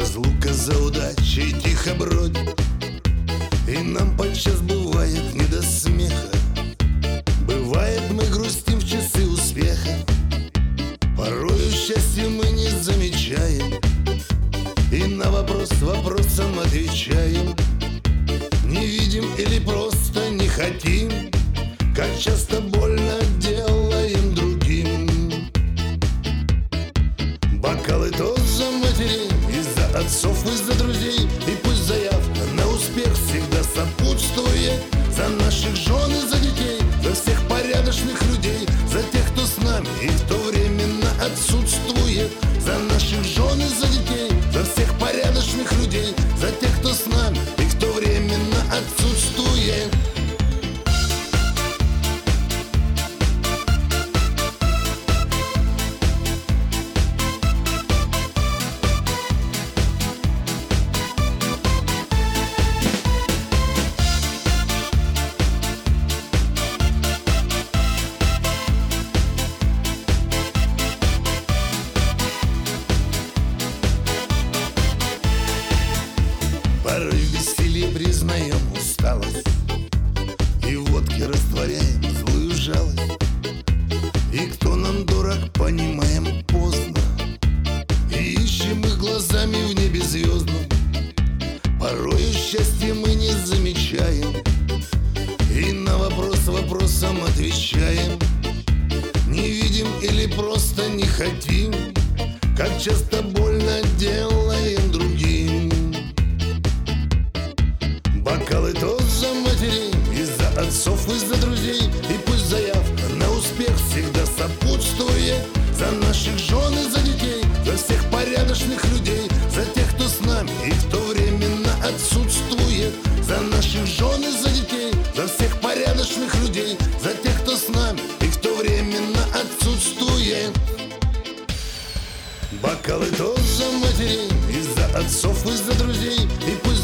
Разлука за удачей тихо бродит, и нам подчас бывает не до смеха. Бывает, мы грустим в часы успеха, порою счастье мы не замечаем, и на вопрос вопросом отвечаем. Не видим или просто не хотим, как часто больно делаем другим. Бокалы тот за матерей, из-за отцов, из-за друзей, и пусть заявка на успех всегда сопутствует. За наших жен и за детей, за всех порядочных людей, за тех, кто с нами и кто временно отсутствует. За наших жен и за детей, за всех порядочных людей, за тех, кто с нами и кто временно отсутствует. Порой в веселье признаем усталость, и в водке растворяем злую жалость. И кто нам дорог, понимаем поздно, и ищем их глазами в небе звездном. Порою счастье мы не замечаем, и на вопрос вопросом отвечаем. Не видим или просто не хотим, как часто больно делаем другим. Бокалы тот за матерей, из-за отцов, из-за друзей, и пусть заявка на успех всегда сопутствует. За наших жен и за детей, за всех порядочных людей, за тех, кто с нами и кто временно отсутствует. За наших жен и за детей, за всех порядочных людей, за тех, кто с нами и кто временно отсутствует. Бокалы тот за матерей, из-за отцов, из-за друзей, и пусть